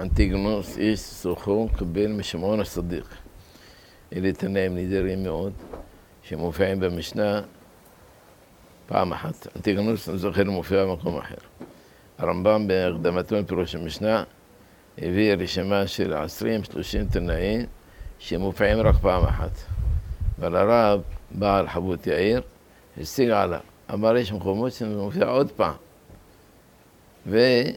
אנטיגנוס, איש סוחו, קיבל משמעון הסדיק. אלה תנאים נדירים מאוד, שמופיעים במשנה פעם אחת. אנטיגנוס, אני זוכר, מופיע במקום אחר. הרמב"ם בהקדמתו לפירוש המשנה, הביא רשימה של 20-30 תנאים שמופיעים רק פעם אחת. אבל הרב, בעל חבות יאיר, השיג עליו. אמר, יש מקומות שמופיע עוד פעם. ויש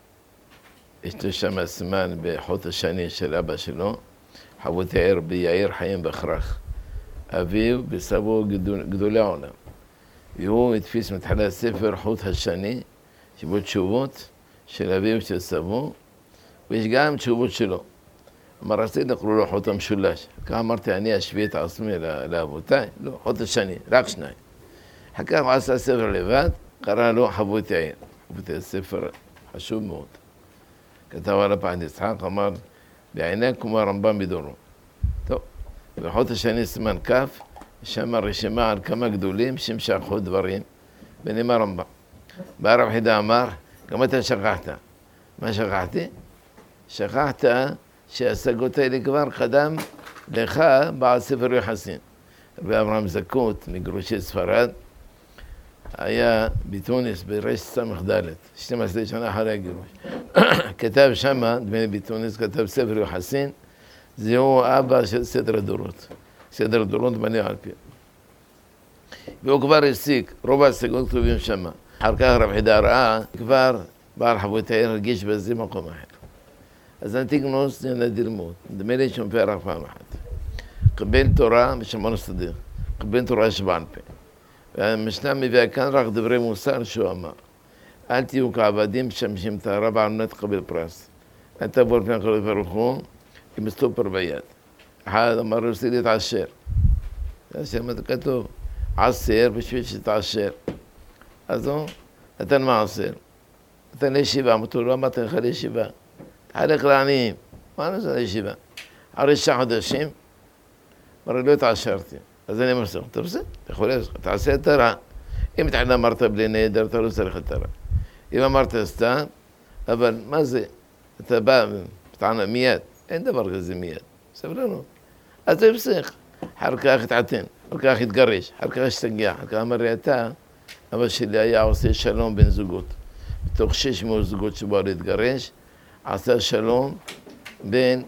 לו שם סימן בחוט השני של אבא שלו, חבות יאיר ביאיר חיים בכרך. אביו וסבו גדולי העולם. והוא הדפיס מתחילת הספר חוט השני, שבו תשובות של אביו ושל סבו, ויש גם תשובות שלו. אמר, רציתי לקרוא לו חוט המשולש. כך אמרתי, אני אשווה את עצמי לאבותיי. לא, חוט השני, רק שניים. אחר כך הוא עשה ספר לבד, קרא לו חבות יאיר. חבות יאיר, ספר חשוב מאוד. כתב על הפעד יצחק, אמר, בעיני כמו הרמב"ם בדורו. טוב, בחוט השני סימן כף, שם רשימה על כמה גדולים שמשכחו דברים, ביניהם הרמב"ם. בא הרב חידה אמר, גם אתה שכחת. מה שכחתי? שכחת שההשגות האלה כבר קדם לך בעל ספר יוחסין. רבי אברהם זקות, מגרושי ספרד, היה בתוניס ברש ס"ד, 12 שנה אחרי הגירוש. כתב שמה, דמי בתוניס, כתב ספר יוחסין, זהו אבא של סדר הדורות. סדר הדורות בנוי על פי. והוא כבר הסיק, רוב ההשגות כתובים שמה. אחר כך רב חידה ראה, כבר בעל חבות יאיר הרגיש בזה מקום אחר. אז אנטיגנוס זה נדיר מאוד, דמה לי שמופיע רק פעם אחת. קיבל תורה משמעון הסדיק, קיבל תורה שבעל פה. והמשנה מביאה כאן רק דברי מוסר שהוא אמר. אל תהיו כעבדים משמשים את הרב על מנת לקבל פרס. אל תבוא לפני הקדוש ברוך הוא עם סטופר ביד. אחד אמר, רוצה להתעשר. להתעשר, מה זה כתוב? עשר בשביל שתעשר. אז הוא נתן מעשר. נתן לישיבה, אמרתו, לא אמרת לך לישיבה. תחלק לעניים. מה נעשה לישיבה? אחרי 6 חודשים, אמר, לא התעשרתי. אז אני אומר, אתה בסדר, אתה יכול לעשות, תעשה את הרע. אם תחילה אמרת בלי נהדר, אתה לא צריך את הרע. אם אמרת סתם, אבל מה זה? אתה בא, תענה מיד, אין דבר כזה מיד. סבלנות. אז זה פסיך. אחר כך התעתן, אחר כך התגרש, אחר כך השתגע, אחר כך אמר לי, אתה, אבא שלי היה עושה שלום בין זוגות. בתוך 600 זוגות שבאו להתגרש, עשה שלום בין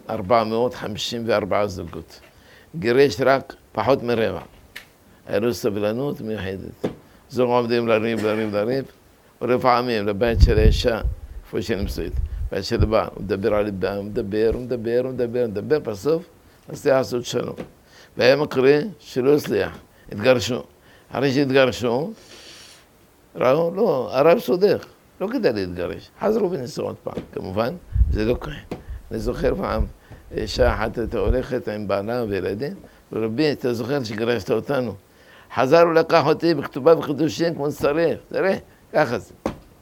454 זוגות. גירש רק פחות מרבע. היה לו סבלנות מיוחדת. זוג עומדים לריב, ולפעמים לבית של האישה, איפה שנמצאת, בית של הבא, הוא מדבר על ליבה, הוא מדבר, בסוף, אז זה לעשות שלום. והיה מקרה שלא הצליח, התגרשו. אחרי שהתגרשו, ראו, לא, הרב סודך, לא כדאי להתגרש. חזרו וניסו עוד פעם, כמובן, זה לא כהן. אני זוכר פעם, אישה אחת הייתה הולכת עם בעלה וילדים, ורבי, אתה זוכר שגרשת אותנו. חזר ולקח אותי בכתובה וחידושים כמו שצריך, תראה, ככה זה.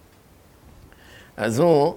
אז הוא,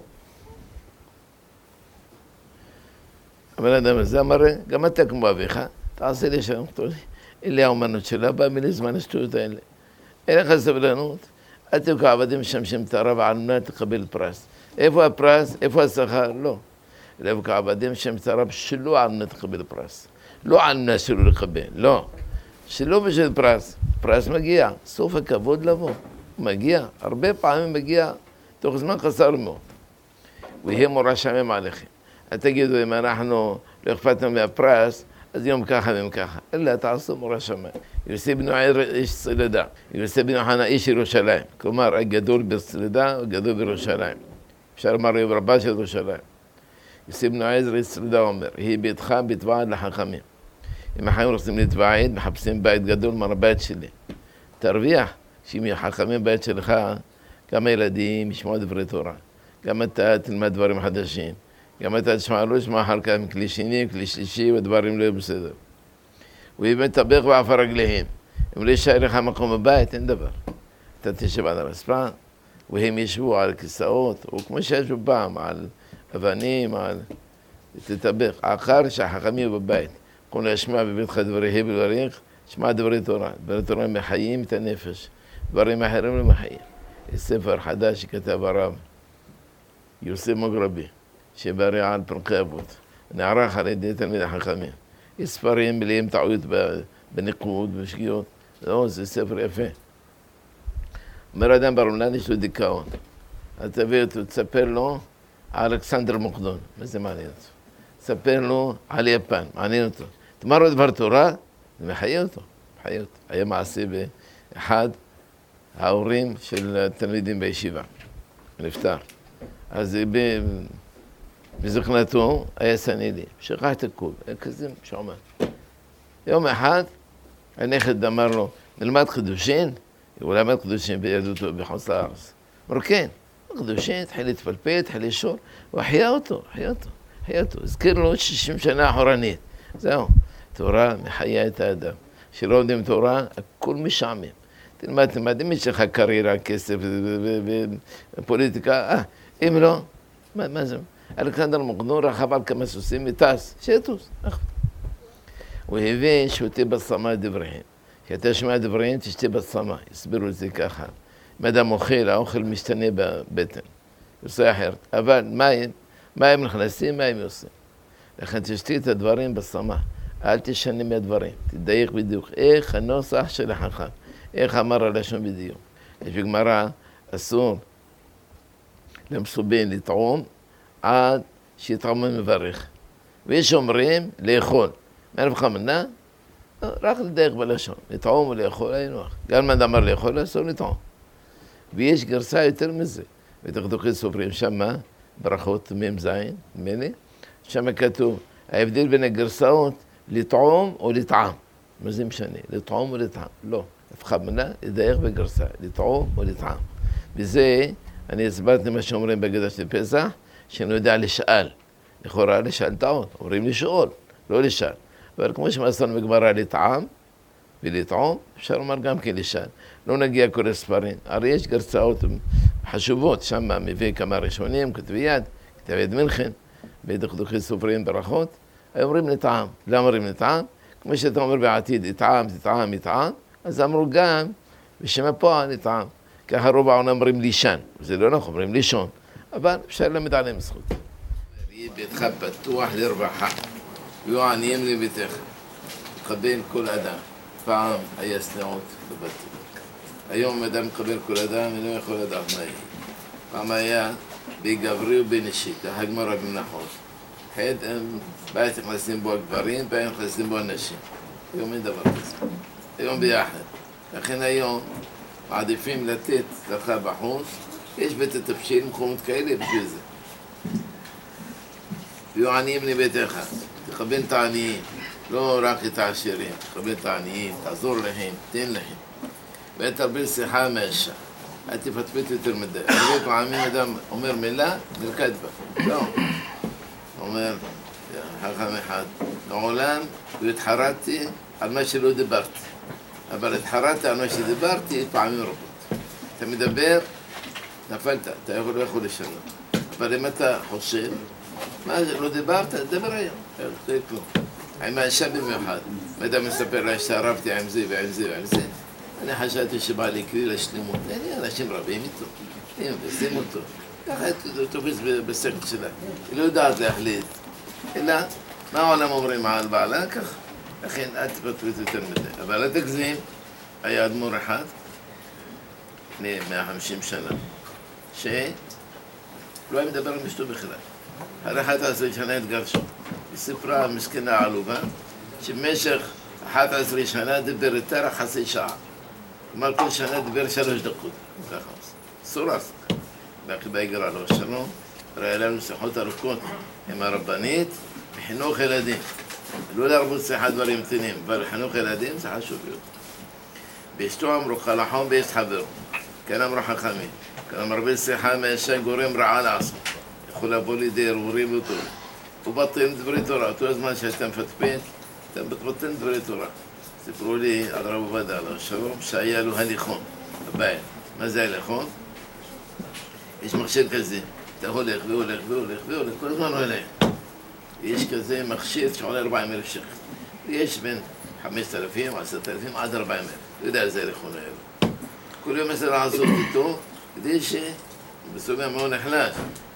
אבל האדם הזה אמר, גם אתה כמו אביך, תעשה לי שלום, אלה האומנות שלה, בא מלי זמן השטויות האלה. אין לך סבלנות, אל תהיו כעבדים משמשים את הרב על מנת לקבל פרס. איפה הפרס? איפה השכר? לא. אלא כעבדים שהם את הרב שלא על מנת לקבל פרס. לא על מנת שלא לקבל, לא. שלא בשביל פרס. פרס מגיע, סוף הכבוד לבוא. הוא מגיע, הרבה פעמים מגיע, תוך זמן קצר מאוד. ויהיה מורה שמם עליכם. אל תגידו, אם אנחנו לא אכפתנו מהפרס, אז יום ככה ויום ככה. אלא תעשו מורה שמם. יוסי בן עיר איש סלידה. יוסי בן חנה איש ירושלים. כלומר, הגדול בסלידה, הגדול בירושלים. אפשר לומר רבה של ירושלים. יוסי בן עזר איש סלידה אומר, היא ביתך בתוועד לחכמים. אם החיים רוצים להתוועד, מחפשים בית גדול מהבית שלי. תרוויח שאם יחכמים בית שלך, גם הילדים ישמעו דברי תורה. גם אתה תלמד דברים חדשים. גם אתה תשמע, לא תשמע אחר כך כלי שני, כלי שלישי, ודברים לא יהיו בסדר. הוא יהיה מטבח בעפר רגליהם. אם לא יישאר לך מקום בבית, אין דבר. אתה תשב על הרצפה, והם ישבו על כיסאות, או כמו שישבו פעם, על אבנים, על... תטבח. אחר שהחכמים בבית. כל ישמע בביתך דברי הבל וריח, שמע דברי תורה. דברי תורה מחיים את הנפש. דברים אחרים לא מחיים. יש ספר חדש שכתב הרב, יוסף מוגרבי. שבריאה על פרקי אבות. נערך על ידי תלמיד החכמים. יש ספרים מלאים טעויות בניקוד ושגיאות. לא, זה ספר יפה. אומר אדם ברולן, יש לו דיכאון. אז תביא אותו, תספר לו על אלכסנדר מוקדון. מה זה מעניין אותו? תספר לו על יפן, מעניין אותו. תאמר לו דבר תורה, זה מחיה אותו. מחיה אותו. היה מעשה באחד ההורים של תלמידים בישיבה. נפטר. אז בזקנתו היה סנידי. שכח את הכול. היה כזה משעמם. יום אחד, הנכד אמר לו, נלמד חידושין? הוא למד חידושין ביהדותו בחוץ לארץ. אמרו, כן. חידושין, התחיל להתפלפל, התחיל לשאול. הוא החיה אותו. הזכיר לו 60 שנה אחורנית. זהו. תורה מחיה את האדם. שלא לומדים תורה, הכל משעמם. תלמד, אם יש לך קריירה, כסף ופוליטיקה, אם לא, מה זה? אלכסנדר מוקדון רכב על כמה סוסים וטס, שיטוס. הוא הביא שותה בצמא דבריהם. כשאתה שומע דבריהם, תשתה בצמא. הסבירו את זה ככה. אם אדם אוכל, האוכל משתנה בבטן. עושה אחרת. אבל מים נכנסים, מים עושים. לכן תשתי את הדברים בצמא. אל תשנה מהדברים. תדייק בדיוק. איך הנוסח של החכם. איך אמר הלשון בדיוק. יש בגמרא, אסור למסובין לטעום עד שיטעמו מברך. ויש אומרים לאכול. מערב חמנה, רק לדייק בלשון. לטעום ולאכול, אין נוח. גם אם אמר לאכול, אסור לטעום. ויש גרסה יותר מזה. ותכתוכי סופרים שמה, ברכות מ"ז, נדמה לי, שמה כתוב, ההבדל בין הגרסאות, לטעום או לטעם. מה זה משנה? לטעום או לטעם? לא. הבחנה, לדייק בגרסה, לטעום או לטעם. וזה, אני הסברתי מה שאומרים בהגדה של פסח, שאני יודע לשאל. לכאורה לשאל טעות, אומרים לשאול, לא לשאל. אבל כמו שמסרנו בגמרא לטעם ולטעום, אפשר לומר גם כן לשאל. לא נגיע כל הספרים. הרי יש גרסאות חשובות, שם מביא כמה ראשונים, כתבי יד, כתב יד מלחם, ודכדוכי סופרים ברכות, אומרים לטעם. למה אומרים לטעם? כמו שאתה אומר בעתיד, יטעם, יטעם, אז אמרו גם, בשם הפועל לטעם. ככה רוב העונה אומרים לישן, זה לא נכון, אומרים לישון, אבל אפשר ללמד עליהם זכות. יהיה ביתך פתוח לרווחה, ויהיו עניים לביתך, קבל כל אדם. פעם היה סנאות בבתים. היום אדם מקבל כל אדם, אינו יכול לדעת מה יהיה. פעם היה בגברי ובנשי, ככה גמרא במנחות. בית נכנסים בו הגברים, בית נכנסים בו הנשים. היום אין דבר כזה. היום ביחד. לכן היום מעדיפים לתת לך בחוץ, יש בית התבשיל מקומות כאלה בשביל זה. ויהיו עניים לביתך, תכוון את העניים, לא רק את העשירים, תכוון את העניים, תעזור להם, תן להם. ותרביל שיחה מהאישה, אל תפטפט יותר מדי. הרבה פעמים אדם אומר מילה, נרקד בה. לא. אומר, חכם אחד, מעולם והתחרטתי על מה שלא דיברתי. אבל התחרטתי על מה שדיברתי פעמים רבות. אתה מדבר, נפלת, אתה לא יכול לשנות. אבל אם אתה חושב, מה לא דיברת, דבר היום. זה כלום. עם האישה במיוחד. ואדם מספר לאישה, רבתי עם זה ועם זה ועם זה. אני חשבתי שבא להקריא לשלמות. אין אנשים רבים איתו. הם עושים אותו. ככה תופס בסקט שלה. היא לא יודעת להחליט. אלא, מה העולם אומרים על בעלה? כך. לכן, אל תפטפט יותר מדי. אבל אל תגזים, היה אדמו"ר אחד, לפני 150 שנה, שלא היה מדבר על אשתו בכלל. אחרי 11 שנה התגרשו. היא סיפרה מסכנה עלובה, שבמשך 11 שנה דיבר איתה רק חצי שעה. כלומר, כל שנה דיבר 3 דקות. ככה עושה. אסור לעשות. בהגרה לו שלום, ראה לנו שיחות ארוכות עם הרבנית בחינוך ילדים. לא להרבות שיחה דברים קטנים, אבל חינוך ילדים זה חשוב יותר. באשתו אמרו חלחום באשת חברו, כן אמרו חכמים, כן אמרו בשיחה מהאישה גורם רעה לעשות. יכול לבוא לידי ערעורים אותו. הוא בטל דברי תורה, אותו הזמן שאתה מפטפט, אתה בטל דברי תורה. סיפרו לי על רב עובדיה עליו השלום, שהיה לו הליכון, הבית. מה זה הליכון? יש מכשיר כזה, אתה הולך והולך והולך והולך, כל הזמן הולך. יש כזה מכשיר שעולה 40,000 שקל. ויש בין 5,000, 10,000 עד 40,000. לא יודע איזה הליכון האלה. כל יום מנסה לעשות איתו, כדי שבסוף מאוד נחלש.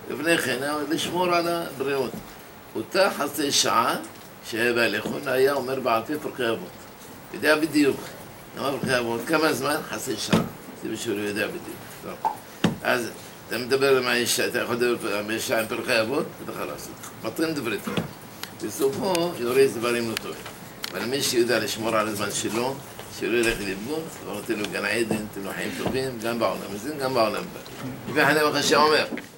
לפני כן, לשמור על הבריאות. אותה חצי שעה שהיה בהליכון, היה אומר בעל פה פרקי אבות. יודע בדיוק. אמר פרקי אבות, כמה זמן? חצי שעה. זה בשביל הוא יודע בדיוק. אז אתה מדבר עם האישה, אתה יכול לדבר עם האישה עם פרקי אבות, אתה יכול לעשות. מטרים דברי תורה. בסופו יוריד דברים לא טובים. אבל מי שיודע לשמור על הזמן שלו, שלא ילך לאיבוד, לא נותן לו גן עדן, נותן לו חיים טובים, גם בעולם הזה, גם בעולם הבא. ואחרי מה שאומר.